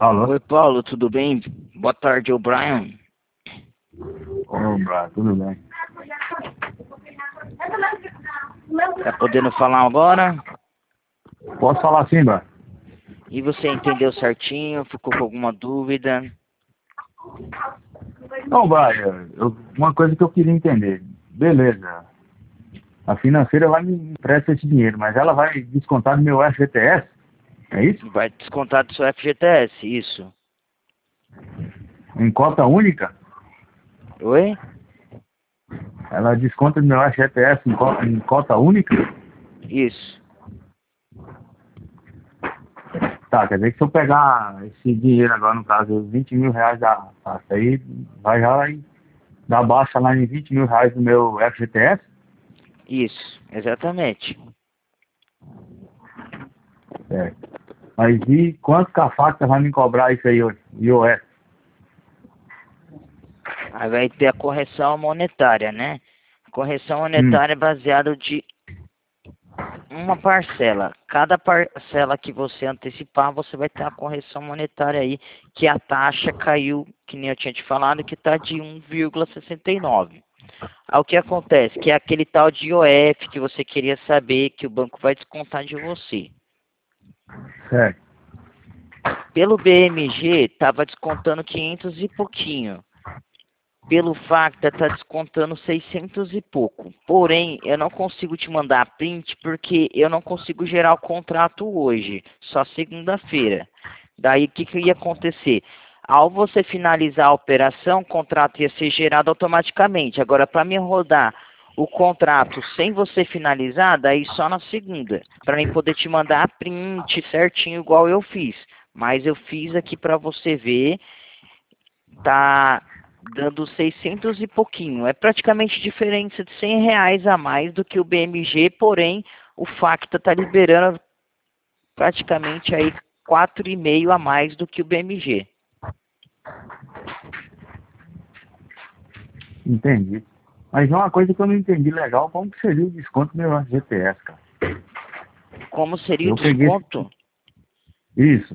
Alô? Oi, Paulo, tudo bem? Boa tarde, Brian. Ô, Brian, tudo bem? Tá podendo falar agora? Posso falar sim, Brian? E você entendeu certinho? Ficou com alguma dúvida? Não, Brian, uma coisa que eu queria entender. Beleza, a financeira vai me emprestar esse dinheiro, mas ela vai descontar do meu FGTS? É isso? Vai descontar do seu FGTS, isso. Em cota única? Oi? Ela desconta do meu FGTS em cota única? Isso. Tá, quer dizer que se eu pegar esse dinheiro agora, no caso, os 20 mil reais da taxa, aí vai dar baixa lá em 20 mil reais do meu FGTS? Isso, exatamente. É. Mas e quanto que a FACTA vai me cobrar isso aí hoje? IOF? Aí vai ter a correção monetária, né? Correção monetária é baseada de uma parcela. Cada parcela que você antecipar, você vai ter a correção monetária aí, que a taxa caiu, que nem eu tinha te falado, que está de 1,69. Aí o que acontece? Que é aquele tal de IOF que você queria saber que o banco vai descontar de você. Certo. Pelo BMG, estava descontando 500 e pouquinho. Pelo Facta, está descontando 600 e pouco. Porém, eu não consigo te mandar print porque eu não consigo gerar o contrato hoje, só segunda-feira. Daí, o que ia acontecer? Ao você finalizar a operação, o contrato ia ser gerado automaticamente. Agora, para me rodar o contrato sem você finalizar, daí só na segunda, para mim poder te mandar a print certinho igual eu fiz. Mas eu fiz aqui para você ver, tá dando 600 e pouquinho. É praticamente diferença de 100 reais a mais do que o BMG, porém o Facta está liberando praticamente aí 4,5 a mais do que o BMG. Entendi. Mas é uma coisa que eu não entendi legal, como que seria o desconto do meu FGTS, cara? Como seria o Eu peguei desconto? isso.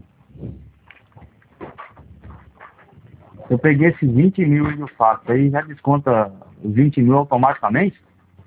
Eu peguei esses 20 mil aí do fato, aí já desconta os 20 mil automaticamente?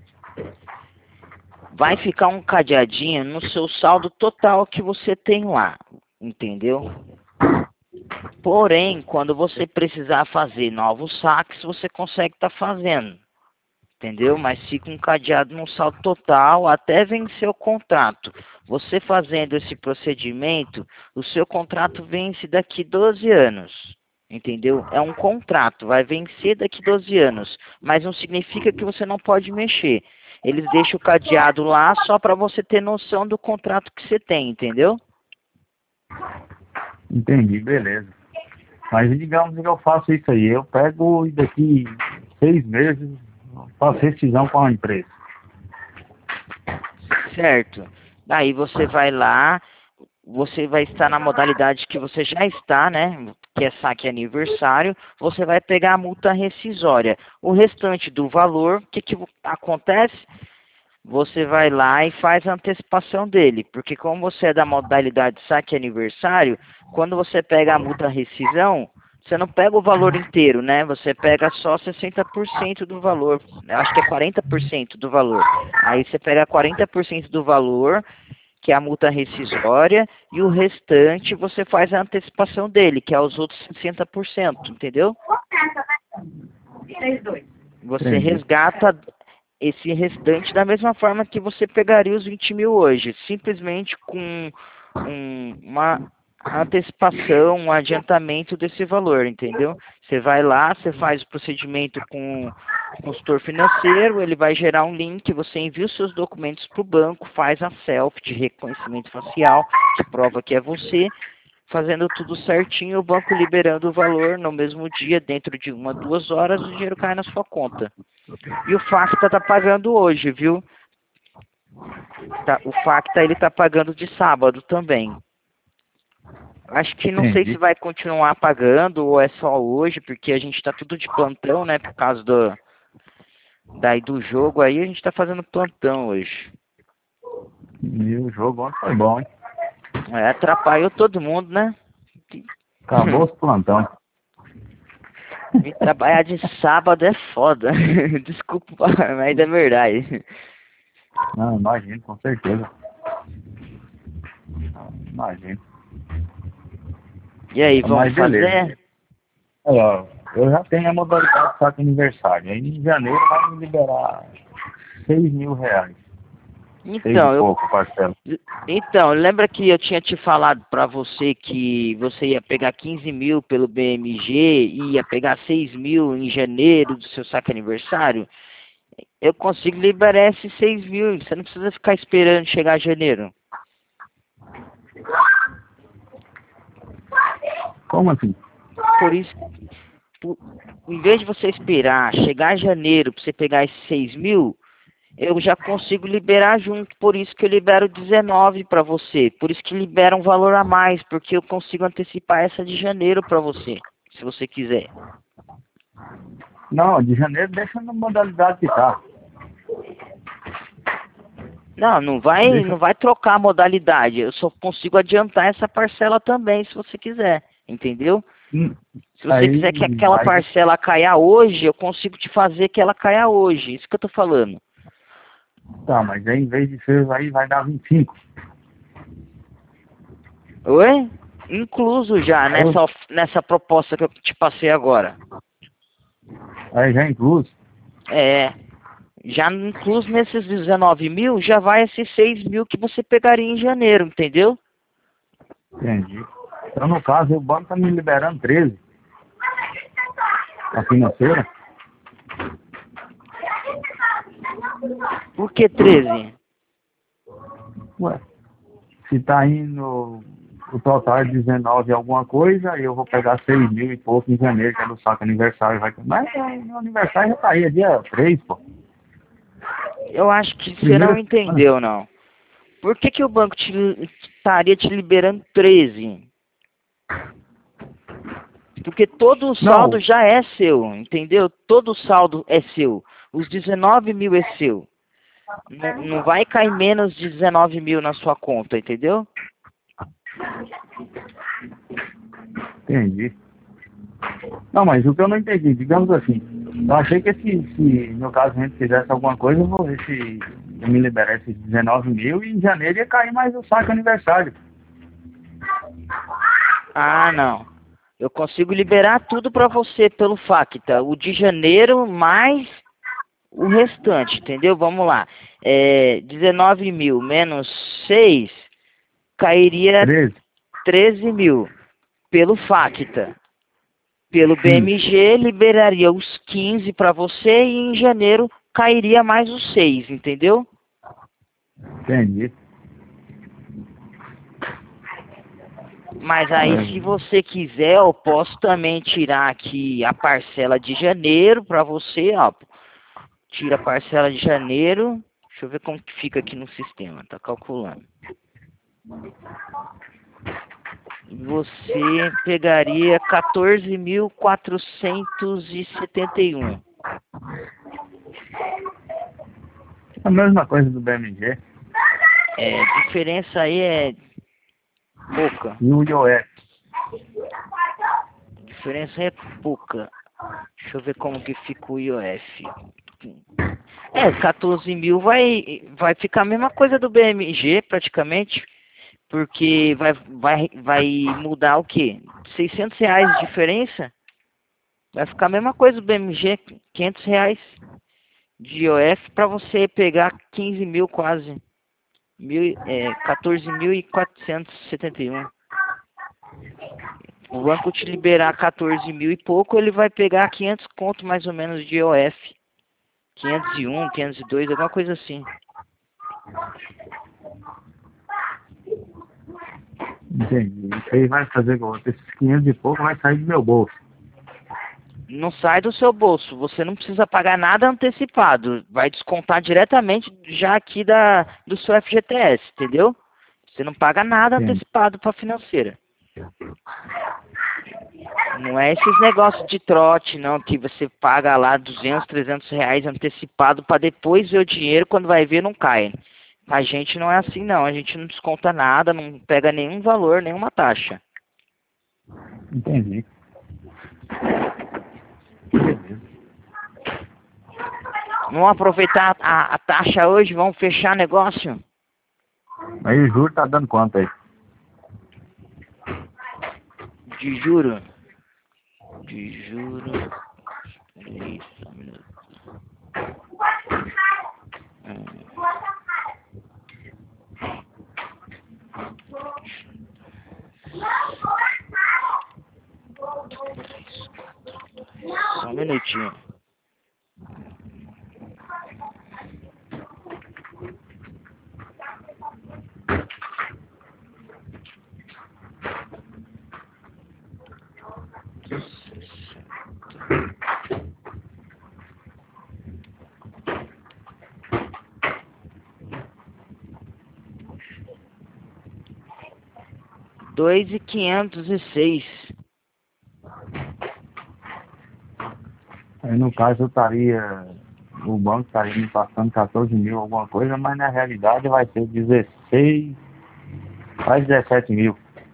Vai ficar um cadeadinho no seu saldo total que você tem lá, entendeu? Porém, quando você precisar fazer novos saques, você consegue estar fazendo, entendeu? Mas fica um cadeado no saldo total até vencer o contrato. Você fazendo esse procedimento, o seu contrato vence daqui 12 anos, entendeu? É um contrato, vai vencer daqui 12 anos, mas não significa que você não pode mexer. Eles deixam o cadeado lá só para você ter noção do contrato que você tem, entendeu? Entendi, beleza. Mas digamos que eu faço isso aí, eu pego e daqui 6 meses faço rescisão com a empresa. Certo. Daí você vai lá, você vai estar na modalidade que você já está, né? Que é saque aniversário, você vai pegar a multa rescisória. O restante do valor, o que acontece? Você vai lá e faz a antecipação dele, porque como você é da modalidade saque aniversário, quando você pega a multa rescisão, você não pega o valor inteiro, né? Você pega só 60% do valor, acho que é 40% do valor. Aí você pega 40% do valor, que é a multa rescisória, e o restante você faz a antecipação dele, que é os outros 60%, entendeu? Você Entendi. resgata esse restante da mesma forma que você pegaria os 20 mil hoje, simplesmente com uma antecipação, um adiantamento desse valor, entendeu? Você vai lá, você faz o procedimento com o consultor financeiro, ele vai gerar um link, você envia os seus documentos para o banco, faz a selfie de reconhecimento facial, que prova que é você, fazendo tudo certinho, o banco liberando o valor no mesmo dia, dentro de 1 a 2 horas, o dinheiro cai na sua conta. E o Facta tá pagando hoje, viu? O Facta ele tá pagando de sábado também. Acho que não sei se Entendi. vai continuar pagando ou é só hoje, porque a gente tá tudo de plantão, né? Por causa do jogo aí, a gente tá fazendo plantão hoje. E o jogo ontem foi bom, hein? É, atrapalhou todo mundo, né? Acabou os plantão. Me trabalhar de sábado é foda. Desculpa, mas é verdade. Não, imagino, com certeza. Imagino. E aí, vamos Mas beleza. fazer? Ó, eu já tenho a modalidade de saque aniversário. Aí em janeiro vai me liberar R$ 6.000. Seis e Então, pouco, parcela. então, lembra que eu tinha te falado pra você que você ia pegar 15 mil pelo BMG e ia pegar 6 mil em janeiro do seu saque aniversário? Eu consigo liberar esses 6 mil, você não precisa ficar esperando chegar janeiro. Como assim? Por isso, por- em vez de você esperar chegar janeiro pra você pegar esses 6 mil, eu já consigo liberar junto, por isso que eu libero 19 para você. Por isso que libera um valor a mais, porque eu consigo antecipar essa de janeiro para você, se você quiser. Não, de janeiro deixa na modalidade que tá. Não, Deixa. não vai trocar a modalidade. Eu só consigo adiantar essa parcela também, se você quiser, entendeu? Hum, Se você quiser que Aí, aquela aí, parcela caia hoje, eu consigo te fazer que ela caia hoje. Isso que eu tô falando. tá, mas aí em vez de ser, aí vai dar 25. Oi? Incluso já Aí, nessa proposta que eu te passei agora. aí já é incluso. É. Já incluso nesses 19 mil, já vai esses 6 mil que você pegaria em janeiro, entendeu? Entendi. Então, no caso, o banco tá me liberando 13. A financeira. Por que 13? Ué, se tá indo o total é 19 alguma coisa, eu vou pegar 6.000 e pouco em janeiro, que é do saco aniversário. Mas meu aniversário já tá aí, é dia 3, pô. Eu acho que você não Primeira semana. entendeu, não. Por que, que o banco estaria te liberando 13? Porque todo o saldo Não, já é seu, entendeu? Todo o saldo é seu. Os 19 mil é seu. Não vai cair menos de 19 mil na sua conta, entendeu? entendi. Não, mas o que eu não entendi, digamos assim, eu achei que se no caso a gente fizesse alguma coisa, eu vou ver se eu me liberasse 19.000 e em janeiro ia cair mais o saco aniversário. Ah, não. Eu consigo liberar tudo para você pelo Facta. O de janeiro mais o restante, entendeu? Vamos lá. 19 mil menos 6 cairia 13? 13 mil pelo Facta. Pelo Sim, BMG liberaria os 15 para você e em janeiro cairia mais os 6, entendeu? entendi. Mas aí, É, se você quiser, eu posso também tirar aqui a parcela de janeiro para você, ó. Tira a parcela de janeiro. Deixa eu ver como que fica aqui no sistema. Tá calculando. Você pegaria 14.471. a mesma coisa do BMG Diferença aí é pouca. e o IOF. Diferença é pouca. Deixa eu ver como que fica o IOF. 14 mil vai ficar a mesma coisa do BMG praticamente. Porque vai mudar o quê? R$ 600 de diferença? Vai ficar a mesma coisa do BMG, R$ 500 de IOF para você pegar 15 mil quase. 14.471. O banco te liberar 14 mil e pouco, ele vai pegar 500 conto mais ou menos de IOF. 501, 502, alguma coisa assim. Entendi. Isso aí vai fazer com esses 500 e pouco vai sair do meu bolso. Não sai do seu bolso, você não precisa pagar nada antecipado, vai descontar diretamente já aqui do seu FGTS, entendeu? Você não paga nada Entendi. antecipado para a financeira. Não é esses negócios de trote, não, que você paga lá 200, R$ 300 antecipado para depois ver o dinheiro, quando vai ver não cai. A gente não é assim, não, a gente não desconta nada, não pega nenhum valor, nenhuma taxa. Entendi. Beleza. Vamos aproveitar a taxa hoje, vamos fechar negócio. Aí o juro tá dando quanto aí? De juro. De juro. Peraí, só um minuto. Só um minutinho. Dois e 506. Aí no caso eu estaria, o banco estaria me passando 14 mil alguma coisa, mas na realidade vai ser 16, quase 17 mil.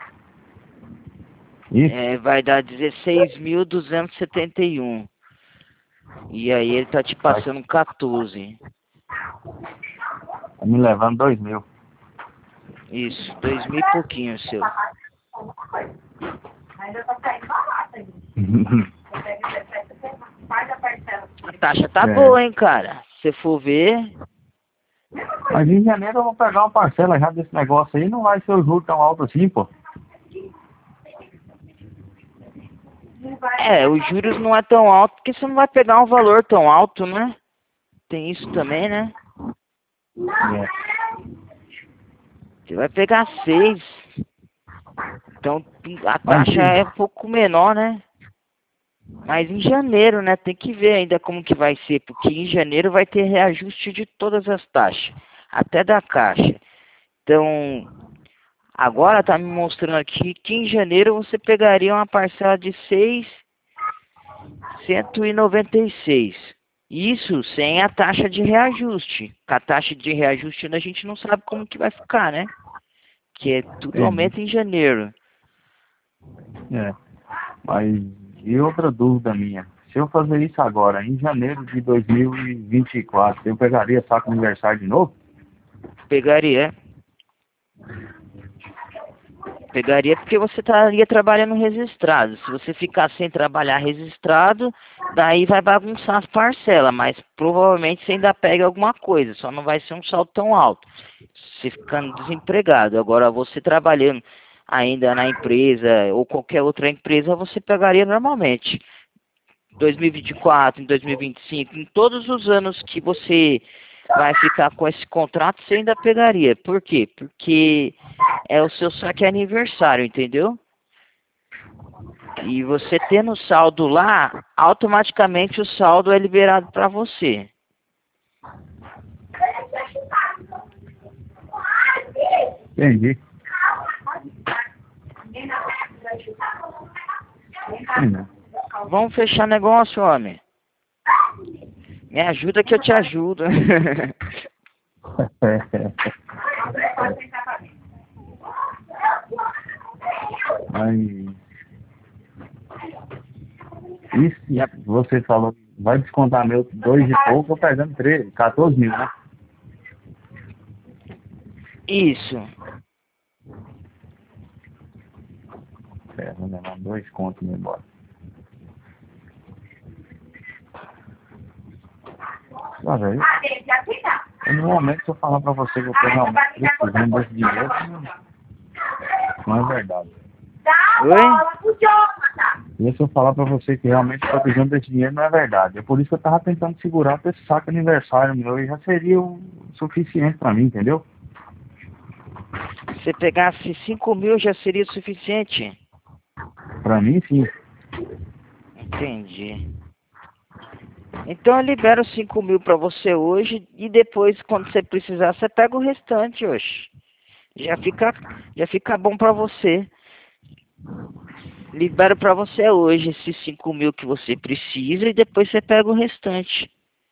Isso? É, vai dar 16.271. E aí ele tá te passando 14. Tá me levando 2 mil. Isso, 2.000 e pouquinho seu. Ainda tá saindo barato ainda. Faz a parcela. A taxa tá É. boa, hein, cara. Se for ver, Mas em janeiro eu vou pegar uma parcela já desse negócio aí, não vai ser o juro tão alto assim, pô. os juros não é tão alto, porque você não vai pegar um valor tão alto, né? Tem isso também, né? É. Você vai pegar 6. Então a Mas, taxa é um pouco menor, né? Mas em janeiro, né? Tem que ver ainda como que vai ser, porque em janeiro vai ter reajuste de todas as taxas, até da Caixa. Então, agora tá me mostrando aqui que em janeiro você pegaria uma parcela de 696. Isso sem a taxa de reajuste. Com a taxa de reajuste a gente não sabe como que vai ficar, né? Que é tudo aumenta em janeiro. É. Mas e outra dúvida minha, se eu fazer isso agora, em janeiro de 2024, eu pegaria saco aniversário de novo? Pegaria. Pegaria porque você estaria trabalhando registrado. Se você ficar sem trabalhar registrado, daí vai bagunçar as parcelas, mas provavelmente você ainda pega alguma coisa, só não vai ser um saldo tão alto. Você ficando desempregado. Agora você trabalhando ainda na empresa ou qualquer outra empresa, você pegaria normalmente. 2024, em 2025, em todos os anos que você vai ficar com esse contrato, você ainda pegaria. Por quê? Porque é o seu saque aniversário, entendeu? E você tendo o saldo lá, automaticamente o saldo é liberado para você. Entendi. Vamos fechar negócio, homem. Me ajuda que eu te ajudo. Mas isso, você falou, vai descontar meu 2 e pouco, eu pegando 13, 14 mil, né? Isso. É, vou levar 2 contos e ir embora. Ah, velho, no momento se eu falar pra você que eu tô realmente precisando desse dinheiro, não é verdade. Oi? E se eu falar pra você que realmente estou precisando desse dinheiro, não é verdade. É por isso que eu tava tentando segurar pra esse saco aniversário meu e já seria o suficiente pra mim, entendeu? Se pegasse 5.000 já seria o suficiente? Pra mim, sim. Entendi. Então eu libero 5.000 para você hoje e depois, quando você precisar, você pega o restante hoje. Já fica bom para você. Libero para você hoje esses 5.000 que você precisa e depois você pega o restante.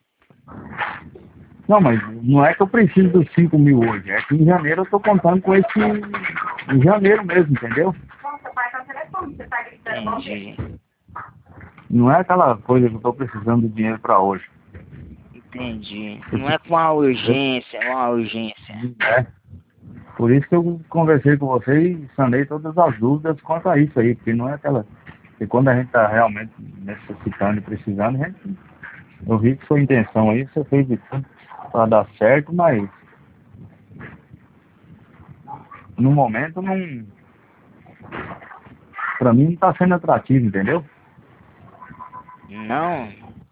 Não, mas não é que eu preciso dos 5 mil hoje. É que em janeiro eu tô contando com esse... Em janeiro mesmo, entendeu? onde? Você tá gritando com alguém? Entendi. Não é aquela coisa que eu estou precisando de dinheiro para hoje. Entendi. Não é com uma urgência, é uma urgência. É. Por isso que eu conversei com você e sanei todas as dúvidas quanto a isso aí, porque não é aquela. Porque quando a gente está realmente necessitando e precisando, eu vi que sua intenção aí, você fez de tudo para dar certo, mas no momento não. Para mim não está sendo atrativo, entendeu? Não?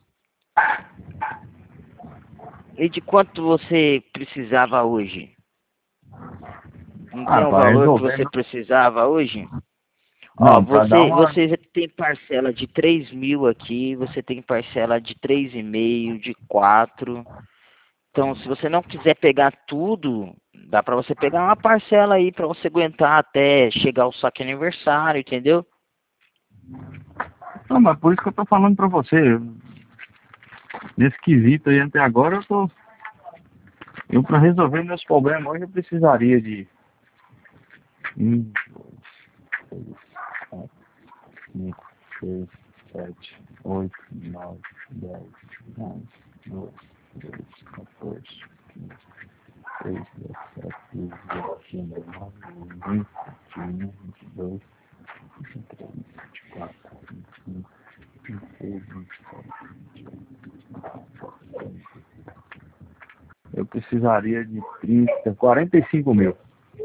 E de quanto você precisava hoje? Não tem o Para valor que resolver, você precisava hoje? Ó, não, para dar uma. você tem parcela de 3.000 aqui, você tem parcela de 3,5, de 4. Então, se você não quiser pegar tudo, dá pra você pegar uma parcela aí pra você aguentar até chegar o saque aniversário, entendeu? Não, mas por isso que eu tô falando pra você. Nesse quesito aí até agora eu para resolver meus problemas hoje eu precisaria de 1, 2, 3, 4, 5, 6, 7, 8, 9, 10, 11, 12, 13, 14, 15, 16, 17, 18, 19, 20, 21, 22, 23, 24, 25, 26, 27, 28. Eu precisaria de 45 mil.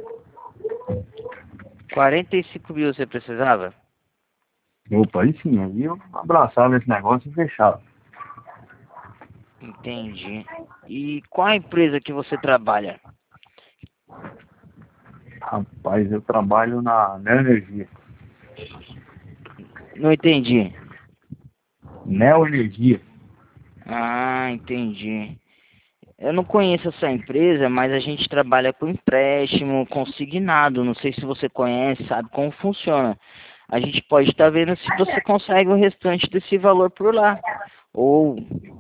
45 mil você precisava? Opa, aí sim, aí eu abraçava esse negócio e fechava. Entendi. E qual a empresa que você trabalha? Rapaz, eu trabalho na Neoenergia. Não entendi. Neoenergia. Ah, entendi. Eu não conheço essa empresa, mas a gente trabalha com empréstimo consignado. Não sei se você conhece, sabe como funciona. A gente pode estar vendo se você consegue o restante desse valor por lá. Ou,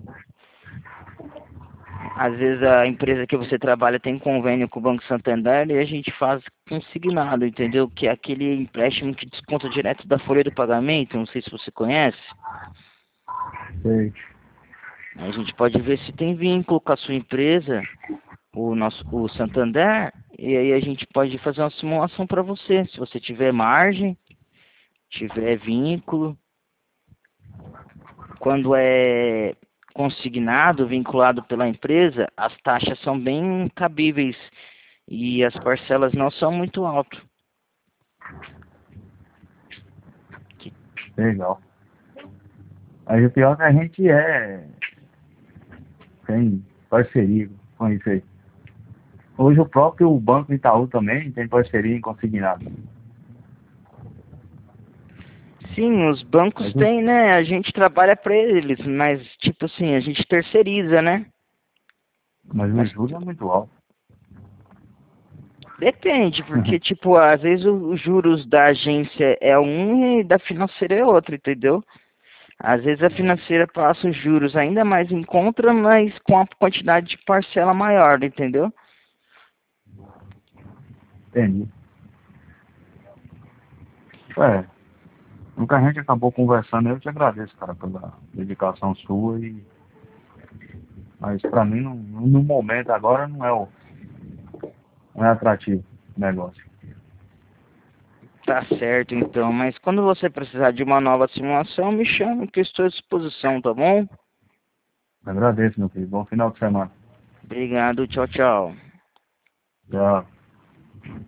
às vezes, a empresa que você trabalha tem convênio com o Banco Santander e a gente faz consignado, entendeu? Que é aquele empréstimo que desconta direto da folha do pagamento. Não sei se você conhece. Sei. A gente pode ver se tem vínculo com a sua empresa, o Santander, e aí a gente pode fazer uma simulação para você. Se você tiver margem, tiver vínculo, quando é consignado, vinculado pela empresa, as taxas são bem cabíveis e as parcelas não são muito altas. Legal. Mas o pior é que a gente tem parceria com isso aí. Hoje o próprio Banco Itaú também tem parceria em consignado. Sim, os bancos Mas, têm, né? A gente trabalha para eles, mas tipo assim, a gente terceiriza, né? mas o Mas juros é muito alto. depende, porque, tipo, às vezes os juros da agência é um e da financeira é outro, entendeu? Às vezes a financeira passa os juros ainda mais em conta, mas com a quantidade de parcela maior, entendeu? Entendi. É, no que a gente acabou conversando, eu te agradeço, cara, pela dedicação sua mas pra mim, no momento agora, não é atrativo o negócio. Tá certo, então. Mas quando você precisar de uma nova simulação, me chame que eu estou à disposição, tá bom? Agradeço, meu filho. Bom final de semana. Obrigado, tchau, tchau. Tchau.